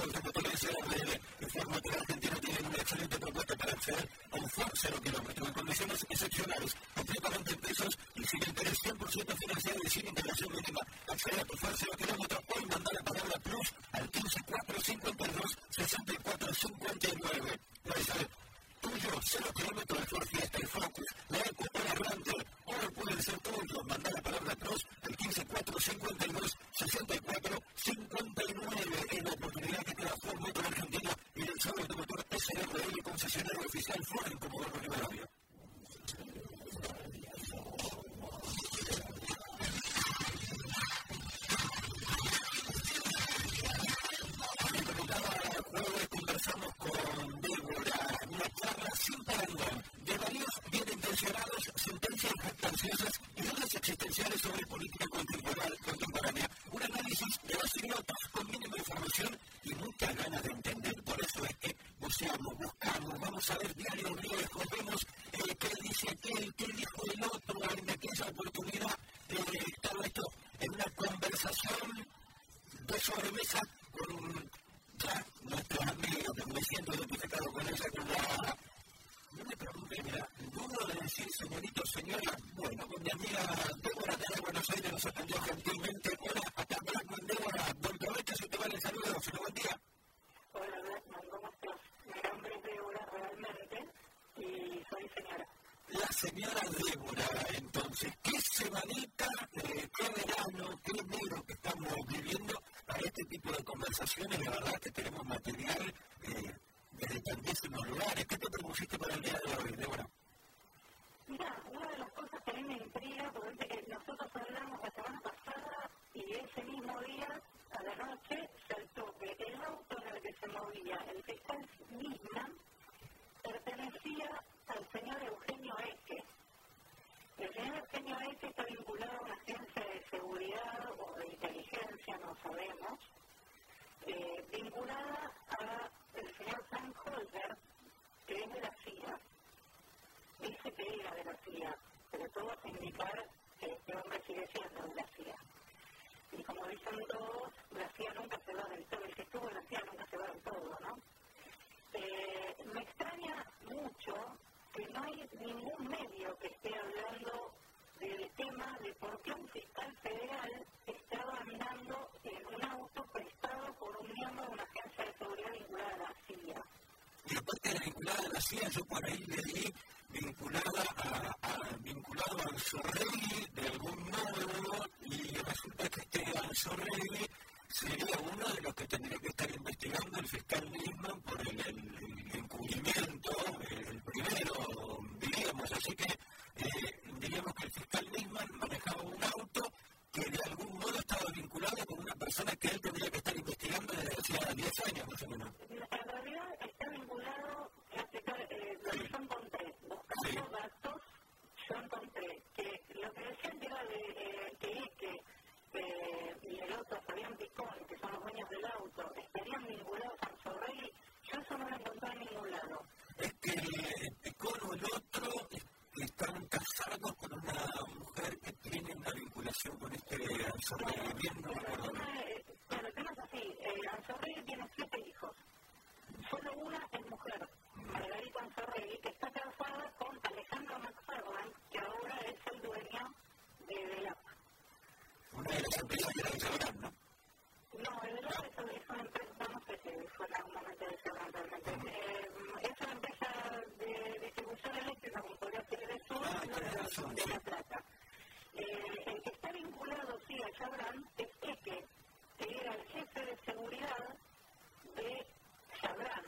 como te lo decía, informa que la Argentina tiene una excelente propuesta para acceder a un FOB 0 kilómetros en condiciones excepcionales, completamente en pesos y sin interés 100% financiado y sin integración mínima. Acceder a tu FOB 0 kilómetros, hoy mandar la palabra plus al 15452 6459. Tuyo, 0 kilómetros de Ford Fiesta, el Focus, la Eco o la Ranger, ahora pueden ser tuyos. Mandar la palabra plus al 15452 6459. Es la oportunidad que te da Ford Motor Argentina y el sábado de motor SRL, concesionario oficial Ford en Comodoro Rivadavia. Conversamos con Débora, una charla sin parangón, de varios bien intencionados, sentencias jactanciosas y dudas existenciales sobre política contemporánea. Un análisis de los idiotas con mínima información y muchas ganas de entender. Por eso es que buscamos, vamos a ver diarios viejos, vemos qué dice aquel, qué dijo el otro en aquella oportunidad. Todo esto en una conversación de sobremesa con ya nuestros amigos, que me siento identificado con ella, con la... No me pregunté, mira, dudo de decir señorito, señora, bueno, con mi amiga Débora de Buenos Aires nos atendió gentilmente. Hola, acá Blackman, Débora, buen provecho, si te vale el saludo, se lo buen día. Hola Blackman, ¿cómo estás? Mi nombre es Débora realmente y soy señora. La señora Débora, entonces, ¿qué semanita, qué verano, qué enero que estamos viviendo para este tipo de conversaciones? La verdad que tenemos material desde tantísimos lugares. ¿Qué te propusiste para el día de hoy, Débora? Mira, una de las cosas que a mí me intriga, porque nosotros hablamos la semana pasada y ese mismo día, a la noche, saltó que el auto en el que se movía el fiscal Nisman pertenecía al señor Eugenio Eque. El señor Eugenio Eque está vinculado a una agencia de seguridad o de inteligencia, no sabemos, vinculada al señor Frank Holder, que es de la CIA. Dice que era de la CIA, pero todo hace indicar que este hombre sigue siendo de la CIA. Y como dicen todos, la CIA nunca se va del todo, el que estuvo en la CIA nunca se va del todo, ¿no? Me extraña mucho que no hay ningún medio que esté hablando del tema de por qué un fiscal federal estaba andando en un auto prestado por un miembro de una agencia de seguridad vinculada a la CIA. Y aparte de vinculada a la CIA, yo por ahí le di vinculado al Zorrelli de algún modo, y resulta que este Zorrelli sería uno de los que tendría que estar investigando el fiscal Nisman por el encubrimiento, el primero, diríamos. Así que diríamos que el fiscal Nisman manejaba un auto que de algún modo estaba vinculado con una persona que él tendría que estar investigando desde hace 10 años más o menos. En realidad está vinculado, yo encontré, buscando datos, yo encontré que lo que decían que era que y el otro Fabián Picón, que son los dueños del auto, estarían vinculados a Zorrelli, yo eso no lo encontré en ningún lado. Es que Picón o el otro están casados con una mujer que tiene una vinculación con este Zorrelli. Bueno, el tema es así, Anzorrelli tiene 7 hijos, solo una es mujer, Margarita Anzorrelli, que está casada con Alejandro McFarland, que ahora es el dueño de Velap. Una de las empresas de la Sabrán, ¿no? No, el Velap es una empresa, no sé si fue en algún momento de Sabrán realmente. Es una empresa de distribución eléctrica, como podría ser el sur, de La Plata. El que está vinculado, sí, a Sabrán es Eque, que era el jefe de seguridad de Sabrán,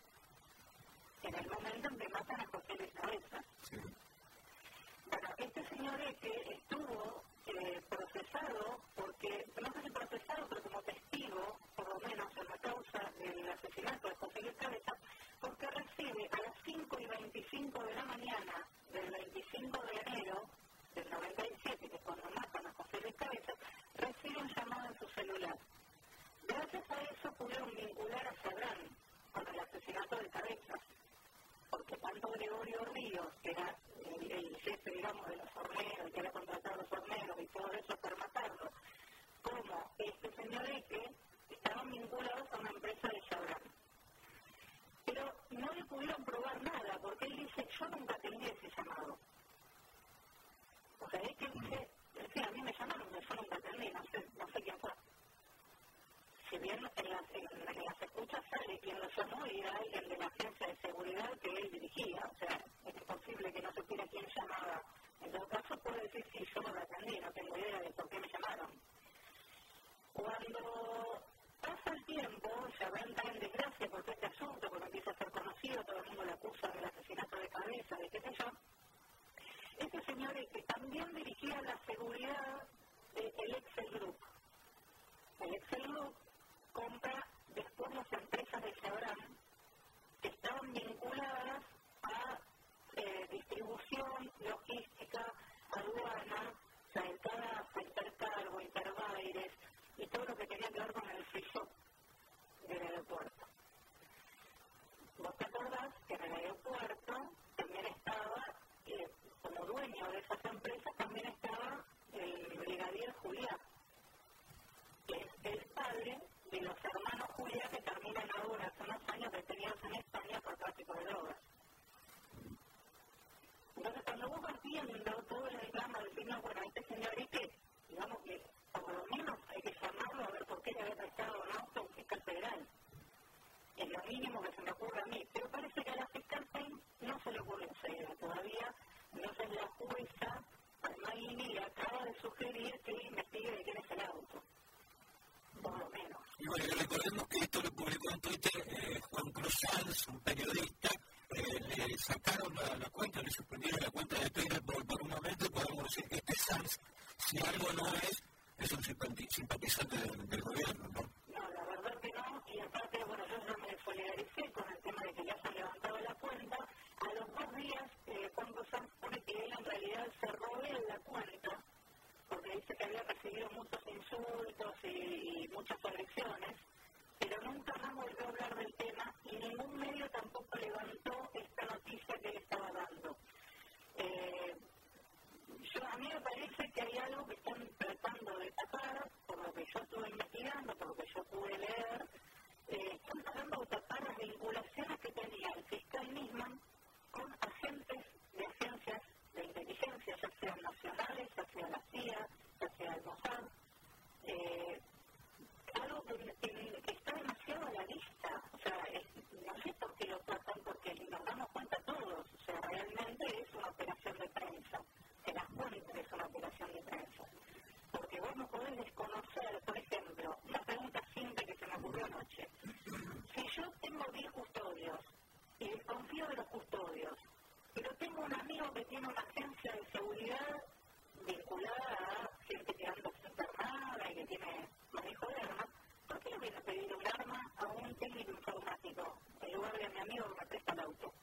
en el momento en que matan a José Luis Cabeza. Sí. Bueno, este señor Eque estuvo procesado, porque, no sé si procesado, pero como testigo, por lo menos en la causa del asesinato de José Luis Cabeza, porque recibe a las 5:25 de la mañana del 25 de enero del 97, que es cuando matan a José Luis Cabeza, recibe un llamado en su celular. Gracias a eso pudieron vincular a Sabrán con el asesinato de Cabezas, porque tanto Gregorio Ríos, que era el jefe, digamos, de los horneros, que era contratado a los horneros y todo eso para matarlo, como este señor Eque, estaban vinculados a una empresa de Sabrán. sea, es que dice, sí, a mí me llamaron, me fueron que atendí, no sé quién fue. Si bien en las escuchas sale quien lo llamó y era alguien de la agencia de seguridad que él dirigía, o sea, es imposible que no supiera quién llamaba. En todo caso puede decir, sí, yo no lo atendí, no tengo idea de por qué me llamaron. Cuando pasa el tiempo, ya va a entrar en desgracia porque este asunto, cuando empieza a ser conocido, todo el mundo le acusa del asesinato de cabeza, de qué sé yo. Este señor es que también dirigía la seguridad del Excel Group. El Excel Group compra después las empresas de Chevron que estaban vinculadas a distribución, logística, aduana, o sea, intercargo, interbaires y todo lo que tenía que ver con el free shop del aeropuerto. ¿Vos te acordás que en el aeropuerto también estaba, como dueño de esas empresas, también estaba el brigadier Juliá, que es el padre de los hermanos Juliá que terminan ahora hace unos años detenidos en España por tráfico de drogas? Entonces, cuando vos vas viendo todo el drama del señor, bueno, este señor digamos que por lo menos hay que llamarlo a ver por qué le había prestado un auto a un fiscal federal. Es lo mínimo que se me ocurre a mí. Pero parece que a la fiscal no se le ocurre enseguida todavía. Entonces la jueza, Armaini, le acaba de sugerir que investigue de quién es el auto. Por lo menos. Y bueno, recordemos que esto lo publicó en Twitter Juan Cruz Sanz, un periodista. Le sacaron la cuenta, le suspendieron la cuenta de Twitter por un momento y podemos decir que este Sanz, si algo no es un simpatizante del gobierno, ¿no? No, la verdad que no, y aparte, bueno, yo me solidaricé con el tema de que le hayan levantado la cuenta. A los 2 días, Juan Cruz Sanz pone que él en realidad cerró la cuenta, porque dice que había recibido muchos insultos y muchas agresiones, pero nunca más volvió a hablar del tema y ningún medio tampoco levantó esta noticia que él estaba dando. A mí me parece que hay algo que están tratando de tapar, por lo que yo estuve investigando, por lo que yo pude leer, están tratando de tapar las vinculaciones que tenía el fiscal Nisman con agentes de agencias de inteligencia, ya sean nacionales, ya sea la CIA, ya sea el Mossad, algo que está demasiado a la vista, o sea, no sé por qué lo tratan, porque nos damos cuenta todos, o sea, realmente es una operación de prensa, se das cuenta que es una operación de prensa, porque vos no podés desconocer, por ejemplo, una pregunta simple que se me ocurrió anoche, si yo tengo 10 custodios y desconfío de los custodios, pero tengo un amigo que tiene una agencia de seguridad vinculada a gente que anda internada y que tiene manejo de armas, ¿por qué le voy a pedir un arma a un técnico informático en lugar de a mi amigo que me presta el auto?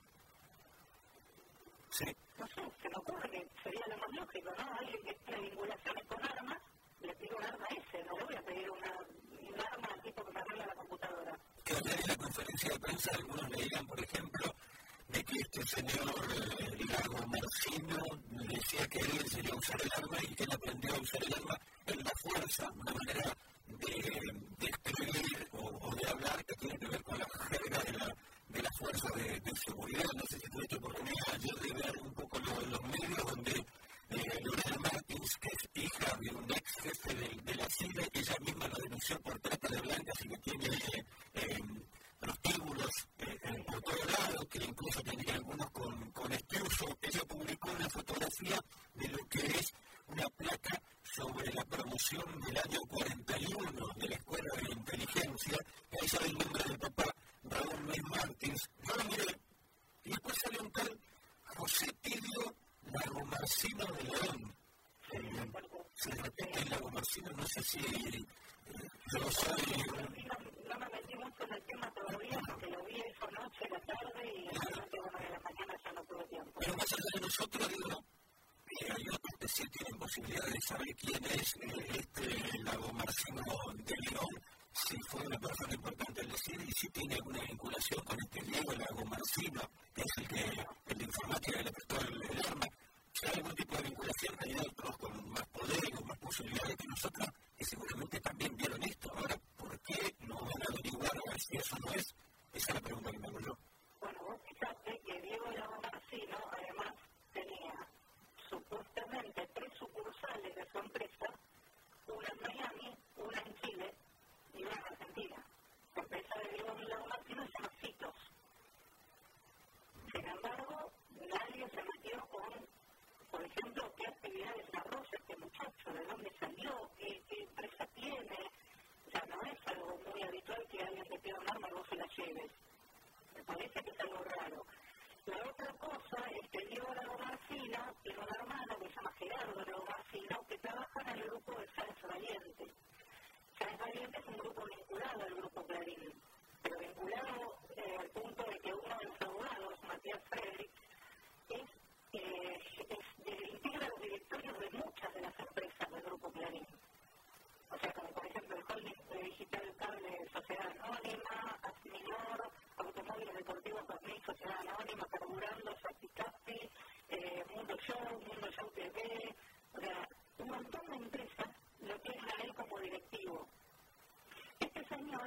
Sí. No sé, se me ocurre que sería lo más lógico, ¿no? Alguien que tiene vinculaciones con armas, le pido un arma a ese, no le voy a pedir un arma al tipo que me arregla la computadora. Que en la conferencia de prensa algunos leían, por ejemplo, de que este señor Lago Marcino decía que él enseñó a usar el arma y que él aprendió a usar el arma en la fuerza, una manera de escribir o de hablar que tiene que ver con la jerga de la fuerza de seguridad. No sé si tuviste oportunidad ayer de ver un poco los medios donde Lorena Martins, que es hija de un ex jefe de la CIA, ella misma lo denunció por trata de blancas y que tiene prostíbulos por todo lado, que incluso tenía algunos con estriuso. Ella publicó una fotografía de lo que es una placa sobre la promoción del año 41 de la Escuela de Inteligencia, que ahí sale el nombre del papá, Raúl Luis Martins. Yo lo miré, y después sale un tal José Tidio Lago Marcino de León. Se repite el Lago Marcino, no sé si yo soy... No me metí mucho en el tema todavía porque lo vi esa noche, la tarde y de la mañana ya no tuve tiempo. Pero más allá de nosotros, digo, hay otros que sí tienen posibilidad de saber quién es este Lago Marcino de León, si fue una persona importante al decir y si tiene alguna vinculación con este Diego Lago Marcino, que es el de informática que le prestó el arma. Si hay algún tipo de vinculación, hay otros con más poder y con más posibilidades que nosotros, que seguramente también vieron esto. Ahora, ¿por qué no van a averiguar a ver si eso no es? Esa es la pregunta que me hago yo. Bueno, vos fíjate que Diego Lago Marcino además tenía supuestamente 3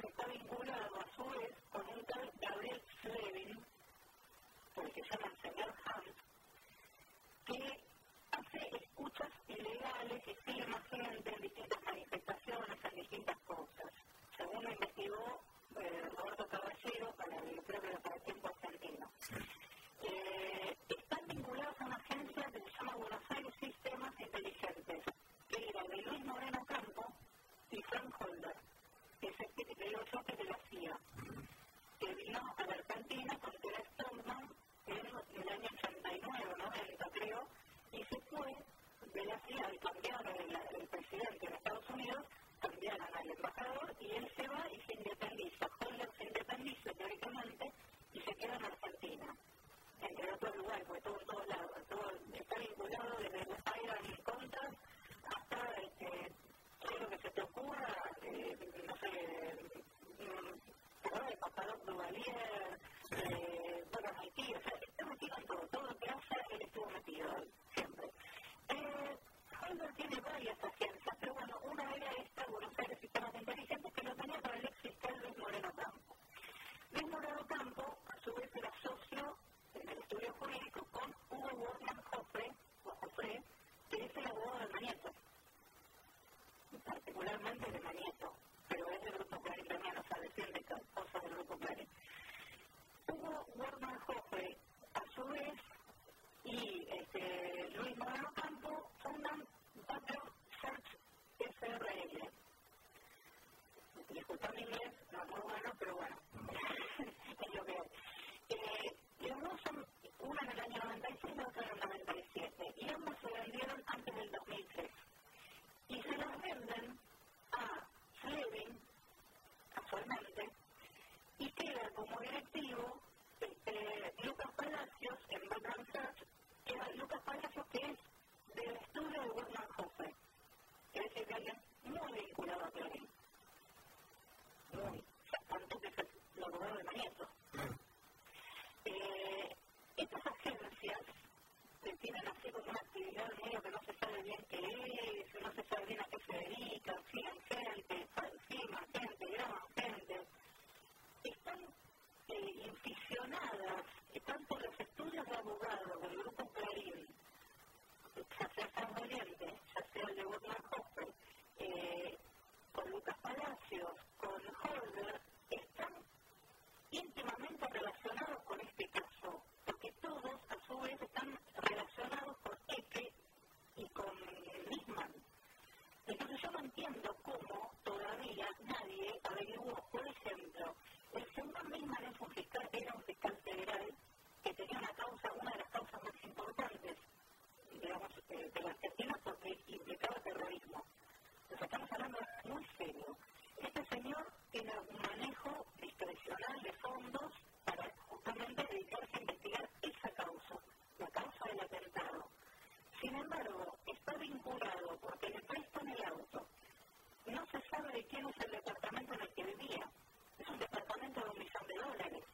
señor está vinculado a su vez con un tal Gabriel Slevin, por el que llaman señor Hunt, que hace escuchas ilegales y filma gente en distintas manifestaciones, en distintas cosas. Según lo investigó Roberto Caballero creo que para el Tiempo Argentino. Están vinculados a una agencia que se llama Buenos Aires Sistemas Inteligentes, que era de Luis Moreno Campo y Frank Holder, que es el que digo yo que de la CIA, que vino a la Argentina con Tera Stoneman en el año 89, 90 creo, y se fue de la CIA al cambiar el presidente de Estados Unidos, cambiaron al embajador y él se va y se independiza. Holder se independiza teóricamente y se queda en Argentina, entre otros lugares, porque todo en todos lados, todo está vinculado desde el Iron Contra hasta todo lo que se te ocurra, no sé, el Papadop Duvalier, bueno, Haití, o sea, está metido en todo lo que hace, él estuvo metido siempre. Holder tiene varias agencias, pero bueno, una era esta, Buenos Aires Sistemas Inteligentes, que lo tenía para el ex fiscal Luis Moreno Campo. Luis Moreno Campo, a su vez, era socio en el estudio jurídico con Hugo Wortmann Joffre, que es el abogado de Manieto, particularmente de Manieto, pero es del Grupo Clarín también, o sea, defiende cosas del Grupo Clarín. Hugo Wortmann Joffre, a su vez, y Luis Moreno Campo fundan Background Search SRL. Disculpa mi inglés, no es muy bueno, pero bueno, es lo que es. Los dos son, una en el año 96 y la otra en el 97, y ambos se vendieron antes del 2003. Y se los venden a Slevin, casualmente, y queda como directivo Lucas Palacios en Background Search, Lucas Palacios que es del estudio de Wortmann Joffre, que es decir, que alguien muy vinculado a Clarín. Muy, o sea, tanto que es el abogado de Manieto. Estas agencias tienen así como una actividad medio que no se sabe bien qué es, no se sabe bien a qué se dedican, filman gente, graban gente. Están inficionadas, tanto los estudios de abogados del Grupo Clarín, ya sea San Valiente, ya sea el de Wortmann Joffre, con Lucas Palacios, con Holder, están íntimamente relacionados con este caso, porque todos a su vez están relacionados con Eke y con Nisman. Entonces yo no entiendo cómo todavía nadie averiguó, por ejemplo, el señor Nisman era un fiscal federal que tenía una de las causas más importantes, digamos, de la Argentina porque implicaba terrorismo. Entonces estamos hablando de algo muy serio. Este señor tiene un manejo discrecional de fondos para justamente dedicarse a investigar esa causa, la causa del atentado. Sin embargo, está vinculado porque le prestan el auto. No se sabe de quién es el departamento en el que vivía. Es un departamento de $1 millón.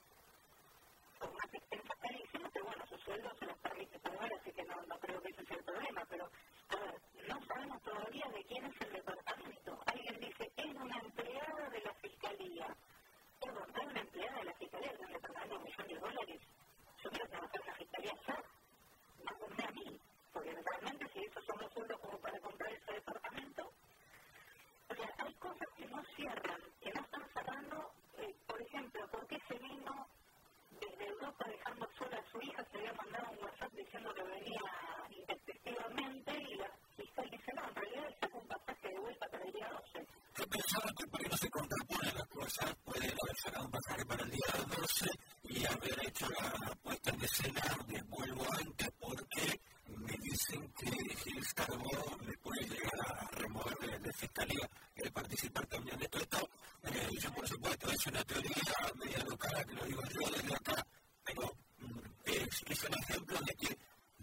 Con una extensa carísima, pero bueno, su sueldo se los permite pagar, así que no creo que ese sea el problema. Pero, a ver, no sabemos todavía de quién es el departamento. Alguien dice, es una empleada de la Fiscalía. Perdón, es una empleada de la Fiscalía de un departamento de $1 millón. Yo quiero trabajar en la Fiscalía ya. Mándame a mí, porque realmente si esos son los sueldos como para comprar ese departamento, o sea, hay cosas que no cierran, que no están cerrando. Por ejemplo, ¿por qué se vino desde Europa dejando sola a su hija? Se había mandado un WhatsApp diciendo que venía intempestivamente y la fiscal dice, no, en realidad sacó un pasaje de vuelta para el día 12. Yo pensaba que por ahí no se contrapone la cosa, puede haber sacado un pasaje para el día 12 y haber hecho la puesta en escena de vuelvo antes, porque me dicen que Gil Sarbo me puede llegar a remover de fiscalía y participar también de todo esto. Yo, por supuesto, es una teoría media local que lo digo yo desde acá, pero es un ejemplo de que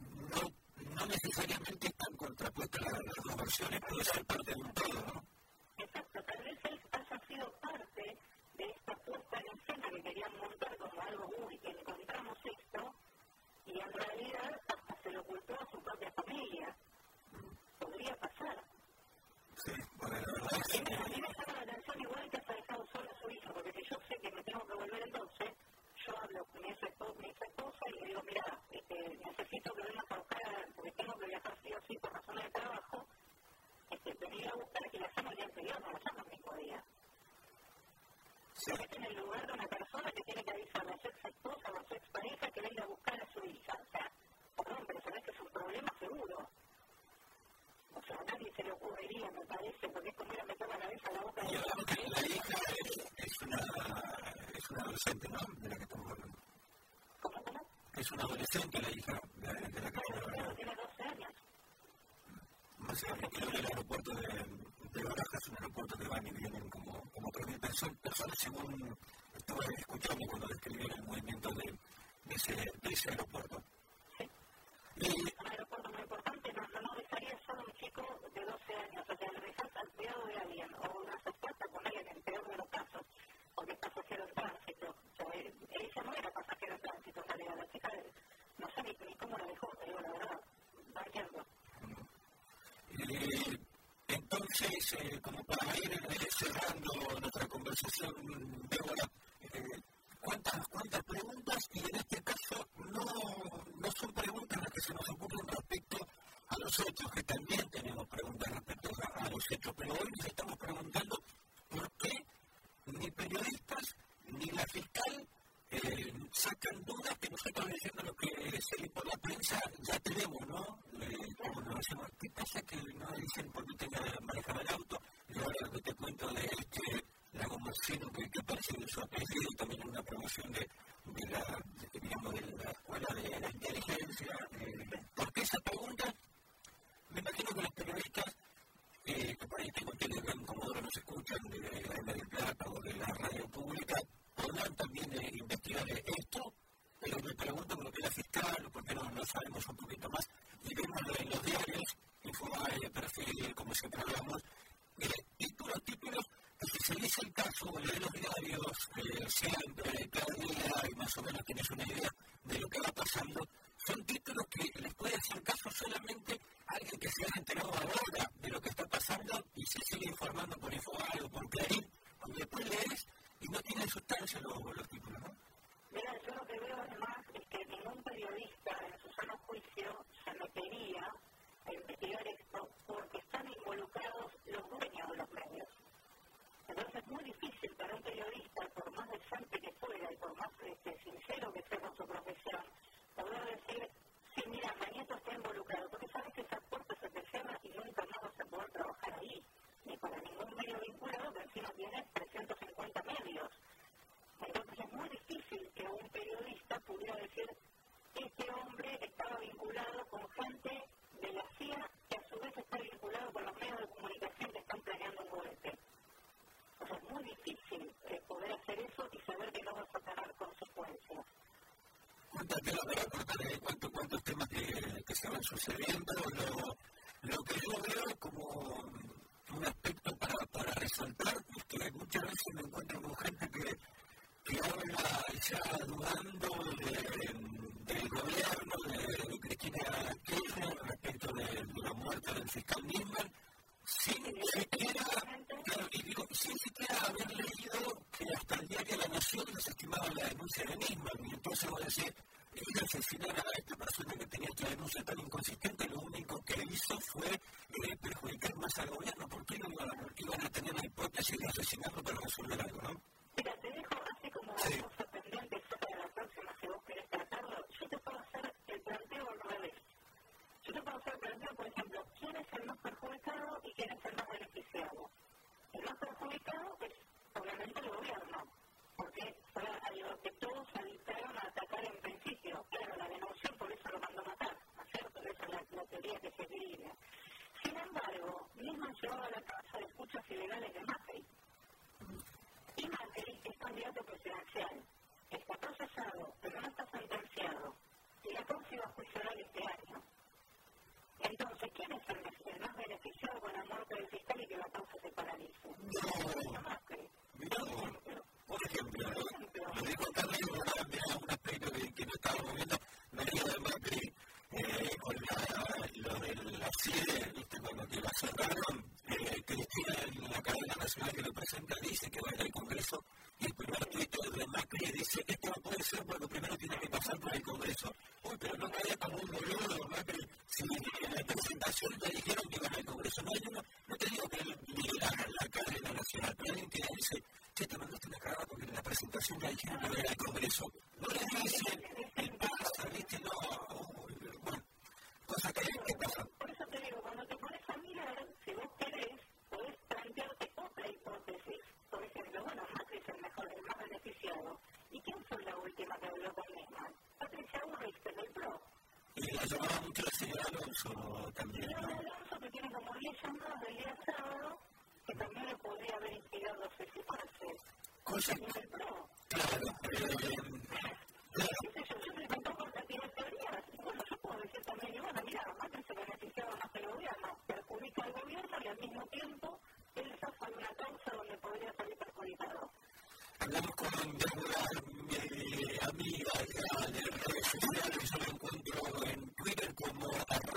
no necesariamente están contrapuestas las dos versiones, puede ser parte de un todo, ¿no? Exacto, tal vez él se mete en el lugar de una persona que tiene que avisar a la ex esposa o a su ex pareja que venga a buscar a su hija. O sea, perdón, pero sabes que es un problema seguro. O sea, a nadie se le ocurriría, me parece, porque es como ir a meter la cabeza a la boca de la hija es una adolescente, ¿no? De la que estamos hablando. ¿Cómo? Es una adolescente la hija de la que estamos hablando. Tiene 12 años. Más allá de que el aeropuerto de Barajas es un aeropuerto que van y vienen como 3.000 personas, según estaba escuchando cuando describían el movimiento de ese aeropuerto. Sí. Un aeropuerto muy importante, no dejaría solo un chico de 12 años, o sea, le dejas al cuidado de alguien, o una sospecha con alguien en el peor de los casos, porque es pasajero en tránsito. O sea, ella no era pasajero en tránsito, en realidad, la chica, no sé ni cómo la dejó, te digo la verdad, no entiendo. Entonces, como para ir cerrando nuestra conversación, Débora, ¿cuántas preguntas? Y en este caso no son preguntas las que se nos ocurren respecto a los hechos, que también tenemos preguntas respecto a los hechos, pero hoy nos estamos preguntando por qué ni periodistas ni la fiscal sacan dudas que nosotros leyendo lo que se lee por la prensa ya tenemos, ¿no? Como nos decimos, ¿qué pasa que no dicen por qué tenga que manejar el auto? Y ahora lo que te cuento de Lagomocino, que aparece en su apellido, también en una promoción de la escuela de la inteligencia. ¿Por qué esa pregunta? Me imagino que los periodistas, que por ahí tengo entendido que en Comodoro nos escuchan de la M del Plata o de la radio pública, podrán también investigar esto, pero me pregunto por qué la fiscal o por qué no sabemos un poquito más. Y vemos en los diarios, Infobae, Perfil, como siempre hablamos, títulos, que si se dice el caso, lee los diarios siempre, cada día, y más o menos tienes una idea de lo que va pasando, son títulos que les puede hacer caso solamente a alguien que se haya enterado ahora de lo que está pasando y se sigue informando por Infobae o por Clarín, cuando después lees y no tiene sustancia los títulos, ¿no? Mira, yo lo que veo además es que ningún periodista en su sano juicio se metería a investigar esto porque están involucrados los dueños de los medios. Entonces es muy difícil para un periodista, por más decente que fuera y por más sincero que sea con su profesión, poder decir, sí, mira, Mañeto está involucrado, porque sabes que esa puerta se te cierra y nunca más vas a poder trabajar ahí, ni para ningún medio vinculado, que encima tiene 350 medios. Entonces es muy difícil que un periodista pudiera decir, este hombre estaba vinculado con gente de la CIA que a su vez está vinculado con los medios de comunicación que están planeando un golpe. O sea, es muy difícil poder hacer eso y saber que no vas a tener consecuencias. ¿Cuántas temas para cortar? ¿Cuántos temas que se van sucediendo? Lo que yo veo como un aspecto para resaltar es que muchas veces me encuentro con gente que habla ya dudando del gobierno, de Cristina Kirchner respecto de la muerte del fiscal Nisman, sin siquiera haber leído que hasta el diario La Nación desestimaba la denuncia de Nisman. Y entonces voy a decir, ir a asesinar a esta persona que tenía esta denuncia tan inconsistente, lo único que hizo fue perjudicar más al gobierno. ¿Por qué no iban a tener la hipótesis de asesinarlo para resolver algo, no? Mira, te dejo así como cosa pendiente para la próxima, si vos querés tratarlo. Yo te puedo hacer el planteo al revés. Yo te puedo hacer el planteo, por ejemplo, quién es el más perjudicado y quién es el más beneficiado. El más perjudicado es, obviamente, el gobierno, porque fue a lo que todos alentaron a atacar en principio. Claro, la denunció, por eso lo mandó a matar, ¿no es cierto? Esa es la teoría que se esgrime. Sin embargo, Nisman llevaba a la casa de escuchas ilegales de Macri. Y Macri es candidato presidencial, está procesado, pero no está sentenciado, y la próxima juicio oral este año. Entonces, ¿quién es el más beneficiado con la muerte del fiscal y que la causa se paralice? No, Macri. Por ejemplo, lo dijo también un aspecto que no estábamos viendo, venía de Macri con lo de la CIE, ¿viste? Cuando te la cerraron, Cristina en la cadena nacional que lo presenta dice que va a ir al Congreso y el primer Twitter de Macri dice que esto no puede ser porque primero tiene que pasar por el Congreso. Uy, pero no caía como un boludo, Macri. Si en la presentación te dijeron que iban al Congreso, no te digo que la cadena nacional, pero alguien que dice che, te mandaste una cagada porque en la presentación ya dijeron que era el Congreso. No le dicen, ¿qué pasa? ¿Viste? No, bueno, cosa que pasa. Por eso te digo, cuando te pones a mirar, si vos querés, podés plantearte otra hipótesis. Por ejemplo, bueno, Macri es el mejor, el más beneficiado. ¿Y quién fue la última que habló con Nisman? Patricia Bullrich, del PRO. Y la llamaba mucho la señora Alonso también, ¿no? Alonso, que tiene como 10 llamadas del día sábado, que también le podría haber inspirado a suicidarse. Cosa del PRO. Claro, Yo me contó por cantidad de teorías. Bueno, yo puedo decir también, y bueno, mira, Macri se beneficiaba más que el gobierno, perjudica al gobierno y al mismo tiempo él zafa de una causa donde podría salir perjudicado. hablamos con Débora, mi amiga de redes sociales, yo la encuentro en Twitter como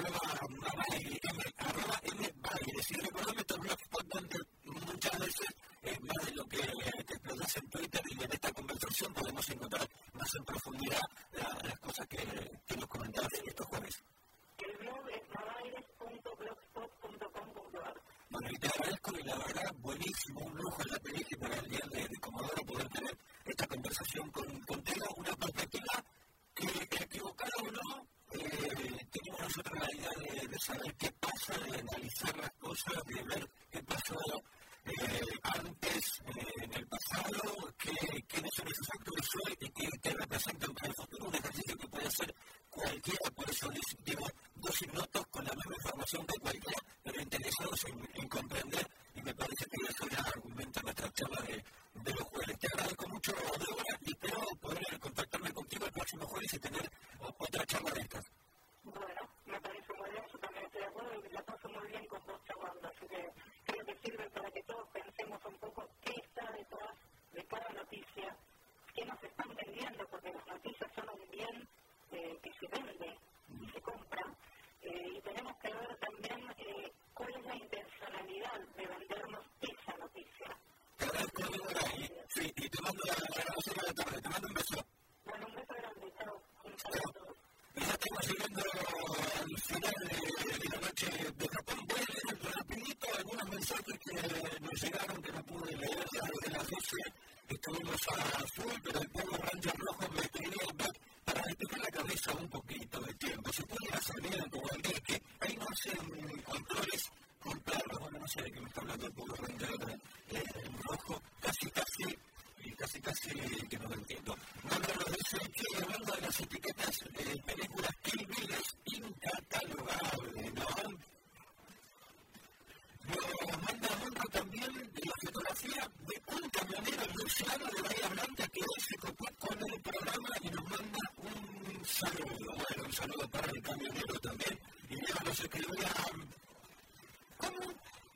@mbaires, y recordame estos blogspot donde muchas veces, más de lo que te explotas en Twitter y en esta conversación podemos encontrar más en profundidad las cosas que nos comentabas estos jueves. El blog es mbaires.blogspot.com.ar. Bueno, y te agradezco y la verdad, buenísimo, un lujo en la película para el día de Comodoro poder tener esta conversación contigo, una perspectiva que equivocada o no, tenemos nosotros la idea de saber qué pasa, de analizar las cosas, de ver qué pasó antes, en el pasado, quiénes son esos actores hoy y qué representan para el futuro, un ejercicio que puede hacer cualquiera, por eso digo, dos ignotos con la misma información que cualquiera, pero interesados en comprender, y me parece que eso ya argumenta nuestra charla de los jueves. Te agradezco mucho, Débora, y espero poder contactarme contigo el próximo jueves y tener otra charla de estas. Bueno, me parece muy bien, yo también estoy de acuerdo y la paso muy bien con vos charlando, así que creo que sirve para que todos pensemos un poco qué está detrás de cada noticia, qué nos están vendiendo, porque las noticias son un bien que se vende y se compra, y tenemos que ver también cuál es la intencionalidad de vendernos esa noticia. Te agradezco, Débora, y te mando a las 12 de la tarde, te mando un beso. Bueno, un beso grande, chao. Un saludo a todos. Y ya estamos llegando al final de la noche de Japón. Voy a leer rapidito algunos mensajes que nos llegaron, que no pude leer desde las 12. Estuvimos a full, pero el Polo Ranger Rojo me escribió para despejar la cabeza un poquito de tiempo. Se puede hacer bien como el día que ahí no hacen controles con perros. Bueno, no sé de qué me está hablando el Polo Ranger Rojo. Casi que no lo entiendo. Bueno, nos dice que hablando de las etiquetas de películas Kill Bill es incatalogable, ¿no? Nos manda Monro también de la fotografía de un camionero luciano de Bahía Blanca que hoy se copó con el programa y nos manda un saludo. Bueno, un saludo para el camionero también. Y luego nos escribía, ¿cómo?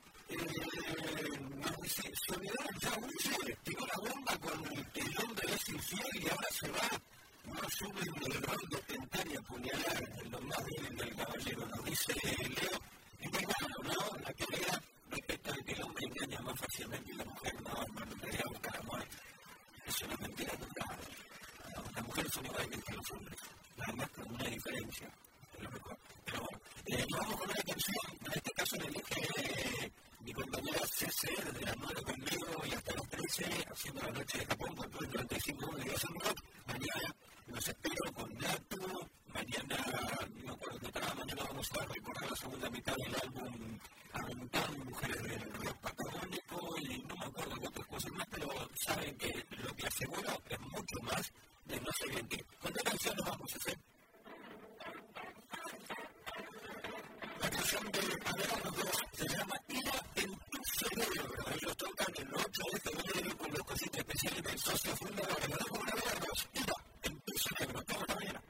Nos dice, Soledad ya huye, tiró la bomba con el hombre es infiel y ahora se va. No suben del rondo, tentar y apuñalar, lo más débil del caballero, nos dice Leo. Y muy bueno, ¿no? La teoría respecto de que el hombre engaña más fácilmente y la mujer no debería buscar amor. Es una mentira total. No, las mujeres son iguales que los hombres, nada más con una diferencia. Es lo mejor. Pero bueno, nos vamos con una canción, en este caso le dije mi compañera CC desde las 9 conmigo y hasta las 13 haciendo la noche de Japón con todo el 35 de Gas Rock. Mañana los espero con Natu. Mañana, no me acuerdo qué tal, mañana vamos a recordar la segunda mitad del álbum Aventán, Mujeres del Rock Patagónico y no me acuerdo de otras cosas más, pero saben que lo que aseguro es mucho más de no sé bien qué. ¿Con qué canción nos vamos a hacer? La canción de Adelante se llama Ira en tu cerebro. Ellos tocan el 8 de febrero con los cositas especiales del socio fundador. Le damos una vernos. Ira en tu cerebro. Toda la mañana.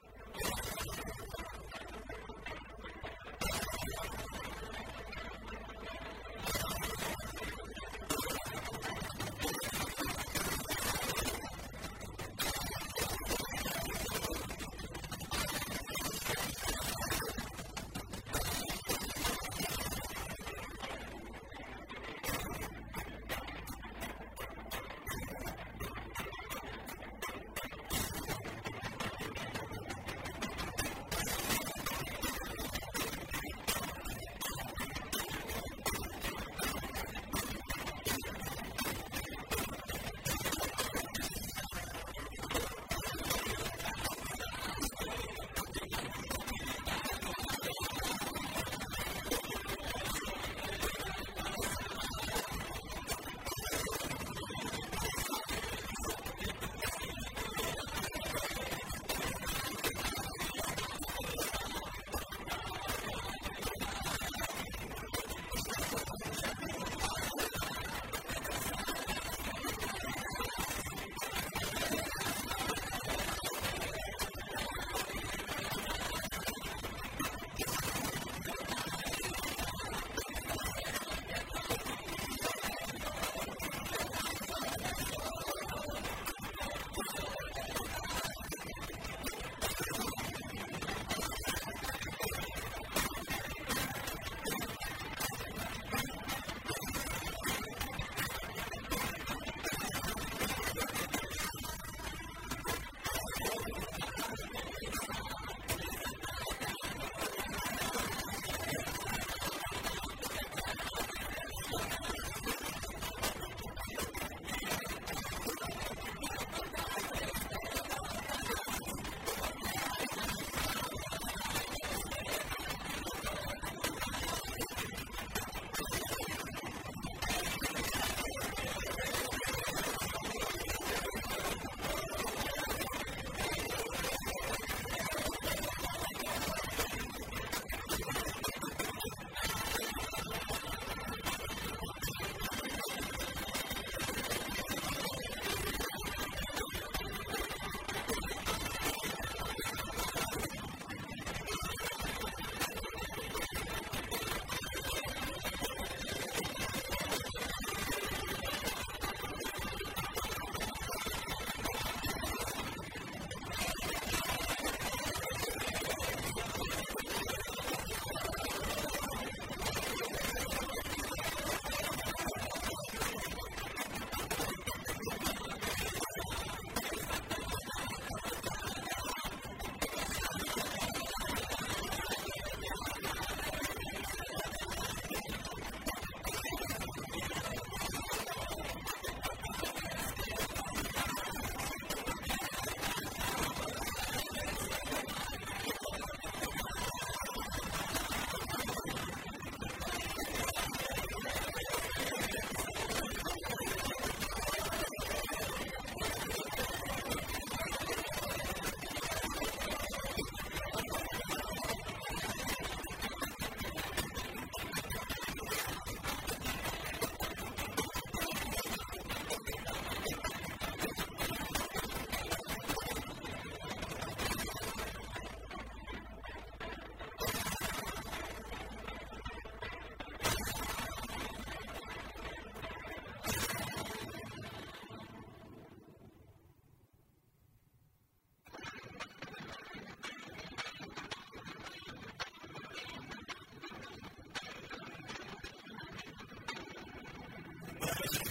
Gracias.